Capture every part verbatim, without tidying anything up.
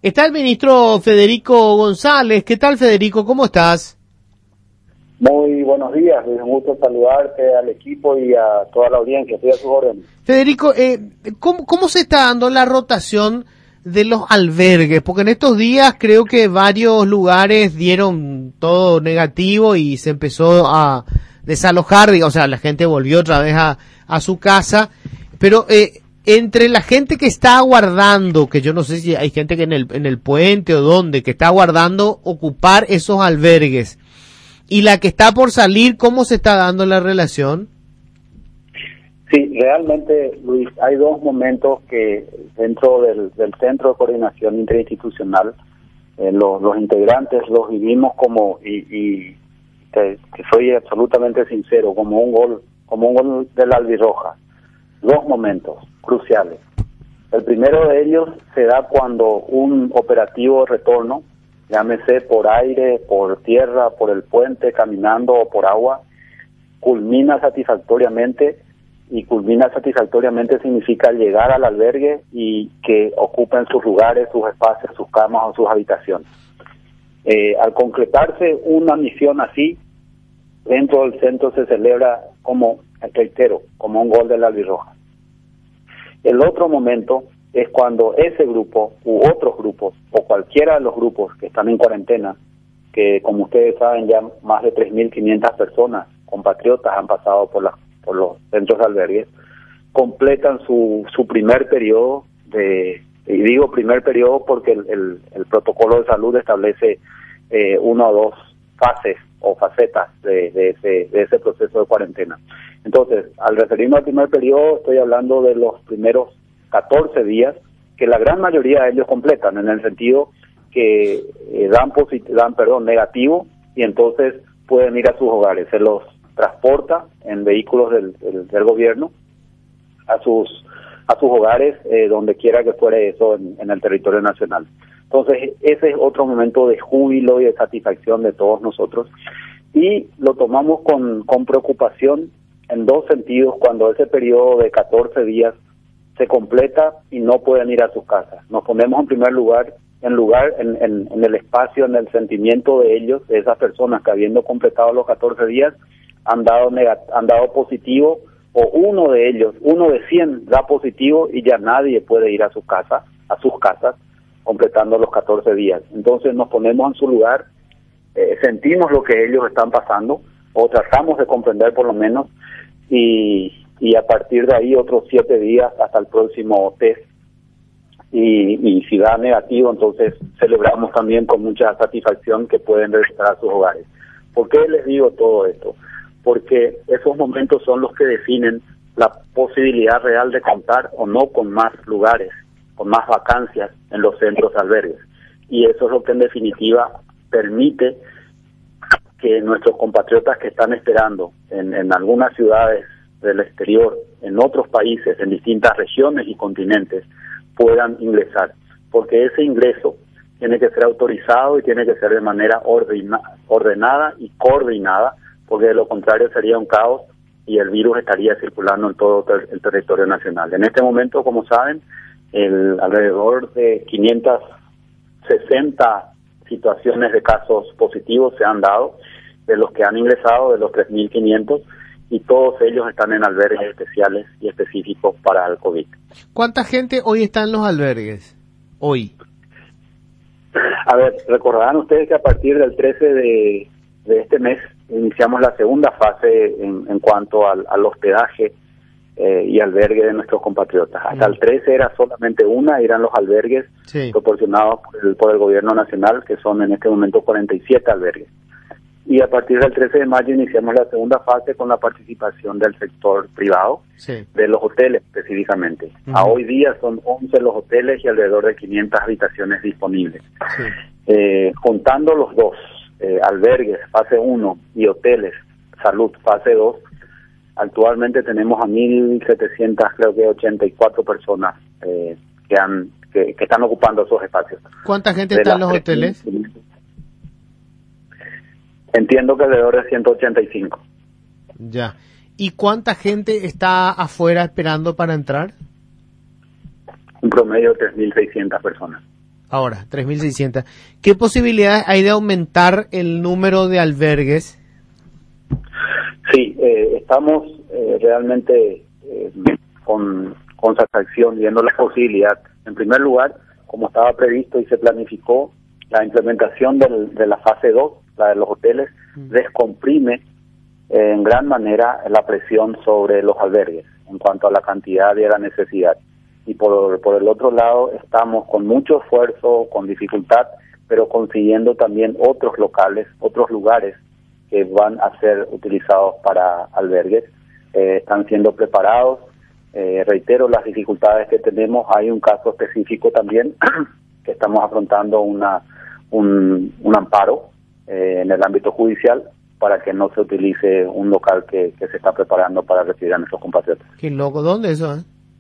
Está el ministro Federico González. ¿Qué tal, Federico? ¿Cómo estás? Muy buenos días, es un gusto saludarte al equipo y a toda la audiencia. Estoy a sus órdenes. Federico, eh, ¿cómo, ¿cómo se está dando la rotación de los albergues? Porque en estos días creo que varios lugares dieron todo negativo y se empezó a desalojar, o sea, la gente volvió otra vez a, a su casa, pero eh, entre la gente que está aguardando, que yo no sé si hay gente que en el, en el puente o dónde, que está aguardando ocupar esos albergues, y la que está por salir, ¿cómo se está dando la relación? Sí, realmente, Luis, hay dos momentos que dentro del, del Centro de Coordinación Interinstitucional, eh, los, los integrantes los vivimos como, y, y que, que soy absolutamente sincero, como un gol, como un gol de la albirroja. Dos momentos cruciales. El primero de ellos se da cuando un operativo de retorno, llámese por aire, por tierra, por el puente, caminando o por agua, culmina satisfactoriamente, y culmina satisfactoriamente significa llegar al albergue y que ocupen sus lugares, sus espacios, sus camas o sus habitaciones. Eh, al concretarse una misión así, dentro del centro se celebra como, reitero, como un gol de la albirroja. El otro momento es cuando ese grupo u otros grupos, o cualquiera de los grupos que están en cuarentena, que como ustedes saben ya más de tres mil quinientas personas, compatriotas, han pasado por, la, por los centros de albergues, completan su, su primer periodo, de, y digo primer periodo porque el, el, el protocolo de salud establece eh, una o dos fases o facetas de, de, ese, de ese proceso de cuarentena. Entonces, al referirme al primer periodo, estoy hablando de los primeros catorce días, que la gran mayoría de ellos completan, en el sentido que eh, dan, posit- dan perdón, negativo, y entonces pueden ir a sus hogares. Se los transporta en vehículos del, del, del gobierno a sus a sus hogares, eh, donde quiera que fuera eso en, en el territorio nacional. Entonces, ese es otro momento de júbilo y de satisfacción de todos nosotros, y lo tomamos con, con preocupación en dos sentidos cuando ese periodo de catorce días se completa y no pueden ir a sus casas. Nos ponemos en primer lugar, en lugar, en, en, en el espacio, en el sentimiento de ellos, de esas personas que habiendo completado los catorce días, han dado negat- han dado positivo, o uno de ellos, uno de cien da positivo y ya nadie puede ir a su casa, a sus casas, completando los catorce días. Entonces nos ponemos en su lugar, eh, sentimos lo que ellos están pasando, o tratamos de comprender por lo menos, y, y a partir de ahí otros siete días hasta el próximo test, y, y si da negativo, entonces celebramos también con mucha satisfacción que pueden regresar a sus hogares. ¿Por qué les digo todo esto? Porque esos momentos son los que definen la posibilidad real de contar o no con más lugares, con más vacancias en los centros albergues. Y eso es lo que en definitiva permite que nuestros compatriotas que están esperando en, en algunas ciudades del exterior, en otros países, en distintas regiones y continentes, puedan ingresar. Porque ese ingreso tiene que ser autorizado y tiene que ser de manera ordena, ordenada y coordinada, porque de lo contrario sería un caos y el virus estaría circulando en todo ter- el territorio nacional. En este momento, como saben, el, alrededor de quinientas sesenta situaciones de casos positivos se han dado, de los que han ingresado, de los tres mil quinientos, y todos ellos están en albergues especiales y específicos para el COVID. ¿Cuánta gente hoy está en los albergues? Hoy. A ver, recordarán ustedes que a partir del trece de, de este mes iniciamos la segunda fase en, en cuanto al, al hospedaje eh, y albergue de nuestros compatriotas. Hasta mm. el trece era solamente una, eran los albergues sí. proporcionados por el, por el gobierno nacional, que son en este momento cuarenta y siete albergues. Y a partir del trece de mayo iniciamos la segunda fase con la participación del sector privado, sí. de los hoteles específicamente. Uh-huh. A hoy día son once los hoteles y alrededor de quinientas habitaciones disponibles. Sí. Eh, juntando los dos, eh, albergues, fase uno, y hoteles, salud, fase dos, actualmente tenemos a mil setecientas, creo que ochenta y cuatro personas eh, que, han, que, que están ocupando esos espacios. ¿Cuánta gente está en los hoteles? Entiendo que alrededor de ciento ochenta y cinco. Ya. ¿Y cuánta gente está afuera esperando para entrar? Un promedio de tres mil seiscientas personas. Ahora, tres mil seiscientos. ¿Qué posibilidades hay de aumentar el número de albergues? Sí, eh, estamos eh, realmente eh, con, con satisfacción viendo la posibilidad. En primer lugar, como estaba previsto y se planificó, la implementación del, de la fase dos, la de los hoteles, mm. descomprime eh, en gran manera la presión sobre los albergues en cuanto a la cantidad y a la necesidad. Y por, por el otro lado, estamos con mucho esfuerzo, con dificultad, pero consiguiendo también otros locales, otros lugares que van a ser utilizados para albergues. Eh, están siendo preparados. Eh, reitero las dificultades que tenemos. Hay un caso específico también que estamos afrontando una un, un amparo eh, en el ámbito judicial para que no se utilice un local que, que se está preparando para recibir a nuestros compatriotas. Qué loco, ¿dónde eso? Eh?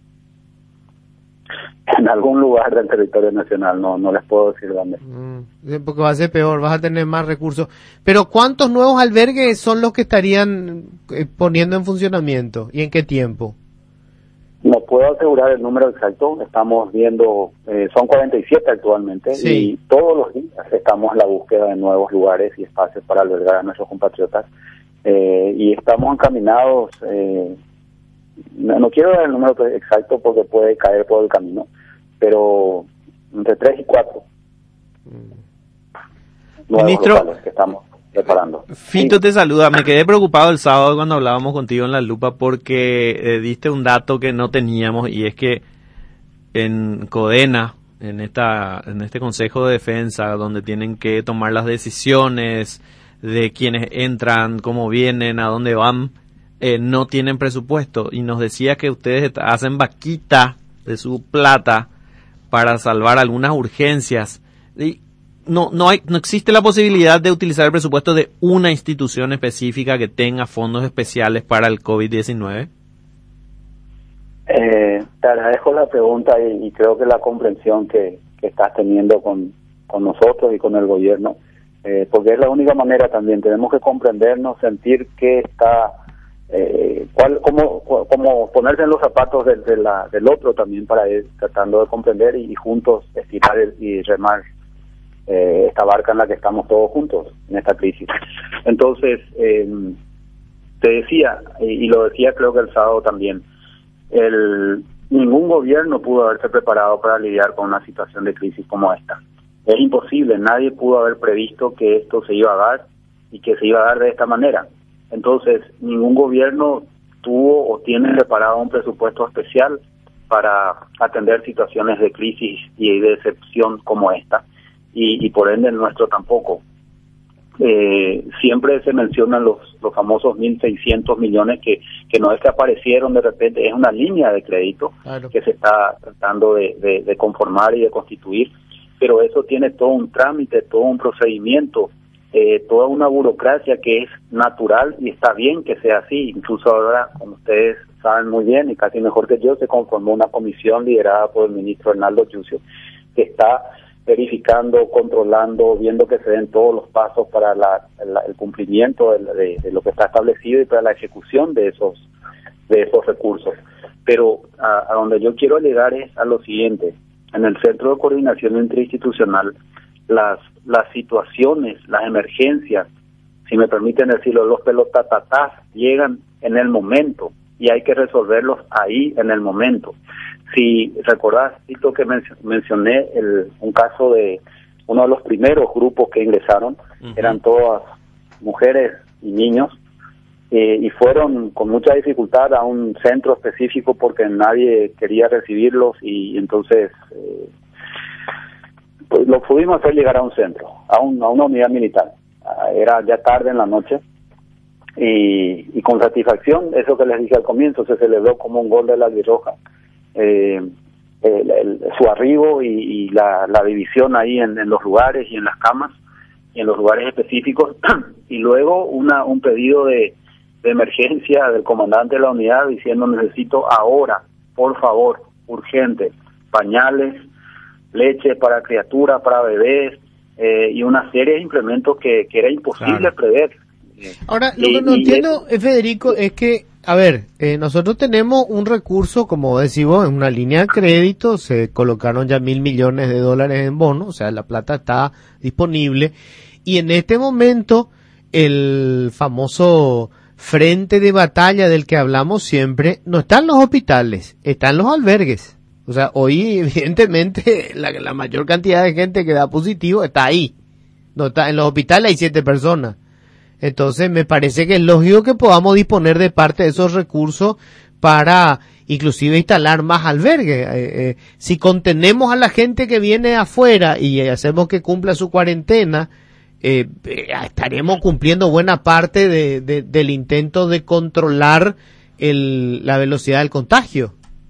En algún lugar del territorio nacional, no no les puedo decir dónde. Mm, porque va a ser peor, vas a tener más recursos. Pero ¿cuántos nuevos albergues son los que estarían eh, poniendo en funcionamiento y en qué tiempo? No puedo asegurar el número exacto, estamos viendo, eh, son cuarenta y siete actualmente, sí. Y todos los días estamos en la búsqueda de nuevos lugares y espacios para albergar a nuestros compatriotas, eh, y estamos encaminados, eh, no, no quiero dar el número exacto porque puede caer por el camino, pero entre tres y cuatro mm. nuevos Ministro, locales que estamos preparando. Fito sí. te saluda. Me quedé preocupado el sábado cuando hablábamos contigo en La Lupa porque eh, diste un dato que no teníamos, y es que en Codena, en esta en este Consejo de Defensa, donde tienen que tomar las decisiones de quiénes entran, cómo vienen, a dónde van, eh, no tienen presupuesto, y nos decía que ustedes hacen vaquita de su plata para salvar algunas urgencias. Y No, no hay, no existe la posibilidad de utilizar el presupuesto de una institución específica que tenga fondos especiales para el COVID diecinueve. Eh, te agradezco la pregunta y, y creo que la comprensión que, que estás teniendo con, con nosotros y con el gobierno, eh, porque es la única manera también. Tenemos que comprendernos, sentir que está, eh, cuál, cómo, cómo ponerse en los zapatos del, de la, del otro también para ir tratando de comprender y, y juntos estirar el, y remar Eh, esta barca en la que estamos todos juntos en esta crisis. Entonces, eh, te decía, y, y lo decía creo que el sábado también, el, ningún gobierno pudo haberse preparado para lidiar con una situación de crisis como esta. Es imposible, nadie pudo haber previsto que esto se iba a dar y que se iba a dar de esta manera. Entonces, ningún gobierno tuvo o tiene preparado un presupuesto especial para atender situaciones de crisis y de excepción como esta. Y, y por ende el nuestro tampoco. Eh, siempre se mencionan los los famosos mil seiscientos millones que, que no es que aparecieron de repente, es una línea de crédito claro. que se está tratando de, de, de conformar y de constituir, pero eso tiene todo un trámite, todo un procedimiento, eh, toda una burocracia que es natural y está bien que sea así. Incluso ahora, como ustedes saben muy bien y casi mejor que yo, se conformó una comisión liderada por el ministro Hernaldo Yucio que está verificando, controlando, viendo que se den todos los pasos para la, la, el cumplimiento de, de, de lo que está establecido y para la ejecución de esos de esos recursos. Pero a, a donde yo quiero llegar es a lo siguiente: en el Centro de Coordinación Interinstitucional, las las situaciones, las emergencias, si me permiten decirlo, los pelotatatás llegan en el momento y hay que resolverlos ahí en el momento. Si recordás, Tito, que men- mencioné el, un caso de uno de los primeros grupos que ingresaron, uh-huh. eran todas mujeres y niños, eh, y fueron con mucha dificultad a un centro específico porque nadie quería recibirlos, y entonces eh, pues lo pudimos hacer llegar a un centro, a, un, a una unidad militar. Uh, era ya tarde en la noche, y, y con satisfacción, eso que les dije al comienzo, se celebró como un gol de la Albirroja. Eh, el, el, su arribo y, y la, la división ahí en, en los lugares y en las camas y en los lugares específicos, y luego una un pedido de, de emergencia del comandante de la unidad diciendo: necesito ahora, por favor, urgente, pañales, leche para criaturas, para bebés, eh, y una serie de implementos que, que era imposible claro. prever. Ahora, lo que y, no y entiendo, eh, Federico, es que, a ver, eh, nosotros tenemos un recurso, como decimos, en una línea de crédito, se colocaron ya mil millones de dólares en bonos, o sea, la plata está disponible, y en este momento, el famoso frente de batalla del que hablamos siempre, no está en los hospitales, está en los albergues. O sea, hoy, evidentemente, la, la mayor cantidad de gente que da positivo está ahí. No está, en los hospitales hay siete personas. Entonces me parece que es lógico que podamos disponer de parte de esos recursos para inclusive instalar más albergues. Eh, eh, si contenemos a la gente que viene afuera y hacemos que cumpla su cuarentena, eh, eh, estaremos cumpliendo buena parte de, de, del intento de controlar el, la velocidad del contagio.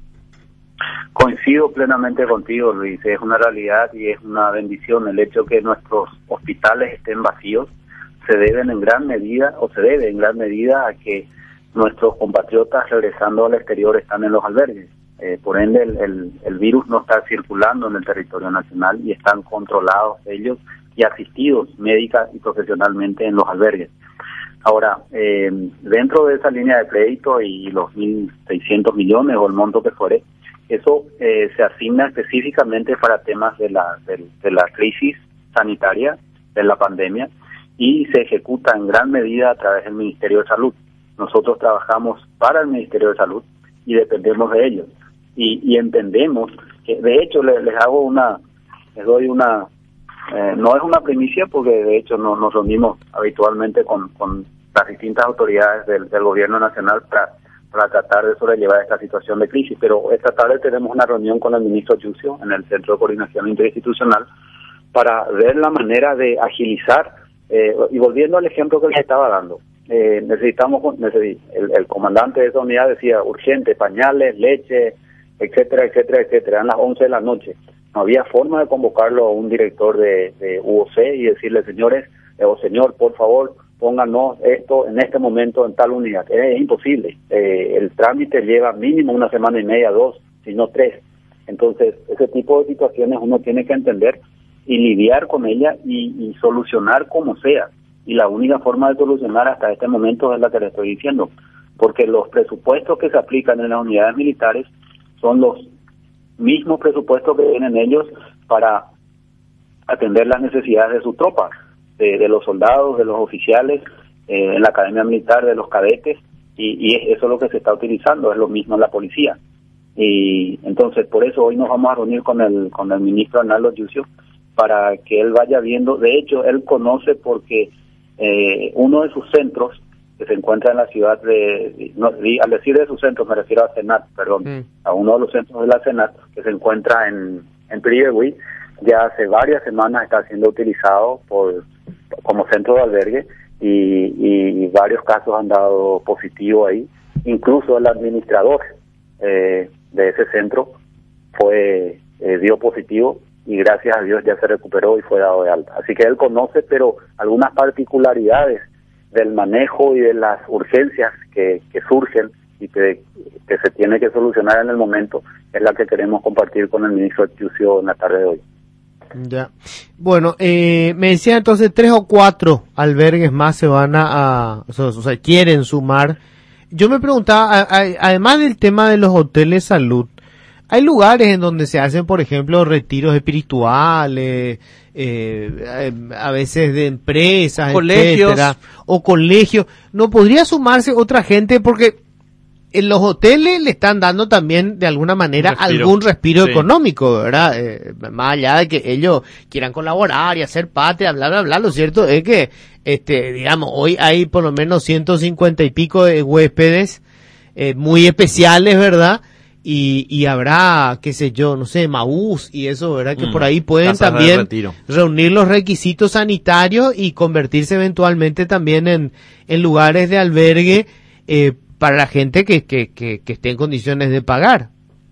Coincido plenamente contigo, Luis. Es una realidad y es una bendición el hecho que nuestros hospitales estén vacíos. Se deben en gran medida, o se debe en gran medida, a que nuestros compatriotas regresando al exterior están en los albergues. Eh, por ende, el, el, el virus no está circulando en el territorio nacional y están controlados ellos y asistidos médica y profesionalmente en los albergues. Ahora, eh, dentro de esa línea de crédito y los mil seiscientos millones o el monto que fuere, eso eh, se asigna específicamente para temas de la, de, de la crisis sanitaria, de la pandemia, y se ejecuta en gran medida a través del Ministerio de Salud. Nosotros trabajamos para el Ministerio de Salud y dependemos de ellos. Y, y entendemos que, de hecho, les, les hago una, les doy una, eh, no es una primicia porque de hecho no, nos reunimos habitualmente con, con las distintas autoridades del, del gobierno nacional para, para tratar de sobrellevar esta situación de crisis, pero esta tarde tenemos una reunión con el ministro Yucio en el Centro de Coordinación Interinstitucional para ver la manera de agilizar. Eh, y volviendo al ejemplo que les estaba dando, eh, necesitamos, necesitamos el, el comandante de esa unidad decía urgente, pañales, leche, etcétera, etcétera, etcétera. Eran las once de la noche. No había forma de convocarlo a un director de, de U O C y decirle, señores, eh, o señor, por favor, pónganos esto en este momento en tal unidad. Es, es imposible. Eh, el trámite lleva mínimo una semana y media, dos, si no tres. Entonces, ese tipo de situaciones uno tiene que entender y lidiar con ella y, y solucionar como sea. Y la única forma de solucionar hasta este momento es la que le estoy diciendo, porque los presupuestos que se aplican en las unidades militares son los mismos presupuestos que tienen ellos para atender las necesidades de sus tropas, de, de los soldados, de los oficiales, eh, en la academia militar, de los cadetes, y, y eso es lo que se está utilizando, es lo mismo en la policía. Y entonces, por eso hoy nos vamos a reunir con el, con el ministro Arnaldo Yucio, para que él vaya viendo. De hecho, él conoce porque eh, uno de sus centros, que se encuentra en la ciudad de, no, al decir de sus centros me refiero a Senat, perdón, mm. a uno de los centros de la Senat, que se encuentra en, en Pirigüí, ya hace varias semanas está siendo utilizado por como centro de albergue y, y varios casos han dado positivo ahí. Incluso el administrador eh, de ese centro fue eh, dio positivo y gracias a Dios ya se recuperó y fue dado de alta. Así que él conoce, pero algunas particularidades del manejo y de las urgencias que, que surgen y que, que se tiene que solucionar en el momento es la que queremos compartir con el ministro Yucio en la tarde de hoy. Ya. Bueno, eh, me decía entonces tres o cuatro albergues más se van a, a o, sea, o sea, quieren sumar. Yo me preguntaba, a, a, además del tema de los hoteles de salud, hay lugares en donde se hacen, por ejemplo, retiros espirituales, eh, a veces de empresas, colegios, etcétera, o colegios. ¿No podría sumarse otra gente? Porque en los hoteles le están dando también, de alguna manera, respiro. algún respiro sí. económico, ¿verdad? Eh, más allá de que ellos quieran colaborar y hacer patria, bla, bla, bla, lo cierto es que, este, digamos, hoy hay por lo menos ciento cincuenta y pico de huéspedes eh, muy especiales, ¿verdad? Y, y habrá, qué sé yo, no sé, Maús y eso, ¿verdad? Que mm, por ahí pueden también reunir los requisitos sanitarios y convertirse eventualmente también en, en lugares de albergue eh, para la gente que, que, que, que esté en condiciones de pagar.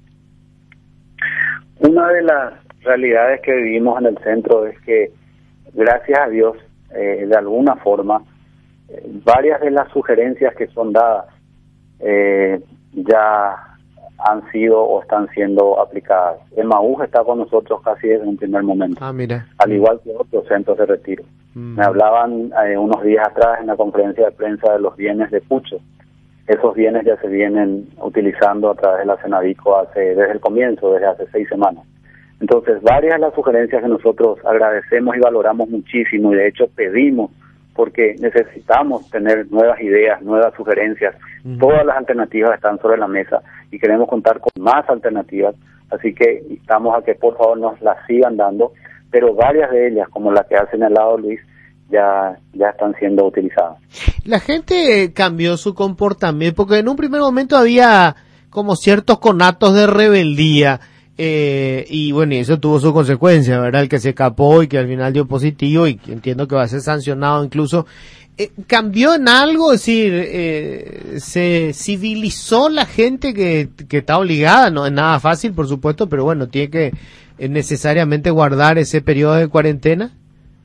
Una de las realidades que vivimos en el centro es que, gracias a Dios, eh, de alguna forma, eh, varias de las sugerencias que son dadas eh, ya han sido o están siendo aplicadas. Emaús está con nosotros casi desde un primer momento, Ah, mira. al igual que otros centros de retiro. Mm. Me hablaban eh, unos días atrás en la conferencia de prensa de los bienes de Pucho. Esos bienes ya se vienen utilizando a través de la Cenavico hace, desde el comienzo, desde hace seis semanas. Entonces, varias de las sugerencias que nosotros agradecemos y valoramos muchísimo, y de hecho pedimos, porque necesitamos tener nuevas ideas, nuevas sugerencias. Uh-huh. Todas las alternativas están sobre la mesa y queremos contar con más alternativas, así que instamos a que por favor nos las sigan dando, pero varias de ellas, como la que ha señalado Luis, ya ya están siendo utilizadas. La gente cambió su comportamiento, porque en un primer momento había como ciertos conatos de rebeldía, eh, y bueno, y eso tuvo su consecuencia, ¿verdad? El que se escapó y que al final dio positivo, y entiendo que va a ser sancionado incluso. Eh, ¿Cambió en algo? Es decir, eh, ¿se civilizó la gente que, que está obligada? No es nada fácil, por supuesto, pero bueno, tiene que eh, necesariamente guardar ese periodo de cuarentena.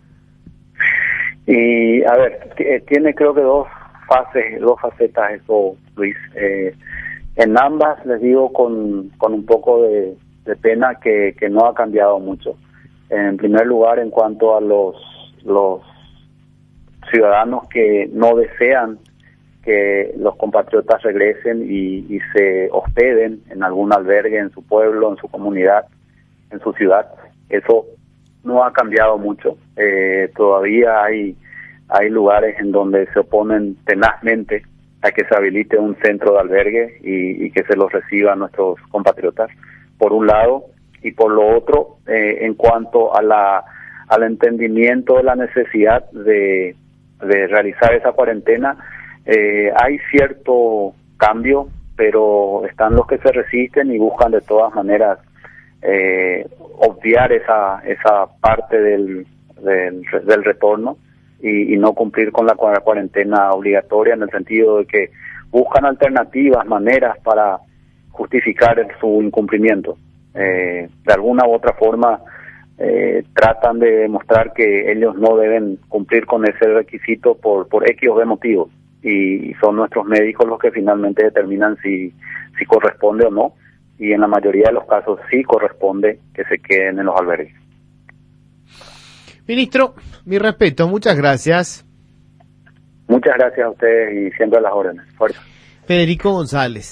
Y a ver, t- tiene creo que dos fases, dos facetas eso, Luis. Eh, en ambas les digo con, con un poco de, de pena que, que no ha cambiado mucho. En primer lugar, en cuanto a los, los ciudadanos que no desean que los compatriotas regresen y, y se hospeden en algún albergue en su pueblo, en su comunidad, en su ciudad, eso no ha cambiado mucho. Eh, todavía hay hay lugares en donde se oponen tenazmente a que se habilite un centro de albergue y, y que se los reciba a nuestros compatriotas, por un lado, y por lo otro, eh, en cuanto a la al entendimiento de la necesidad de, de realizar esa cuarentena, eh, hay cierto cambio, pero están los que se resisten y buscan de todas maneras eh, obviar esa esa parte del del, del retorno y, y no cumplir con la cuarentena obligatoria, en el sentido de que buscan alternativas, maneras para justificar el, su incumplimiento. Eh, de alguna u otra forma eh, tratan de demostrar que ellos no deben cumplir con ese requisito por por X o B motivos, y, y son nuestros médicos los que finalmente determinan si si corresponde o no, y en la mayoría de los casos sí corresponde que se queden en los albergues. Ministro, mi respeto, muchas gracias. Muchas gracias a ustedes y siempre a las órdenes. Fuerza. Federico González.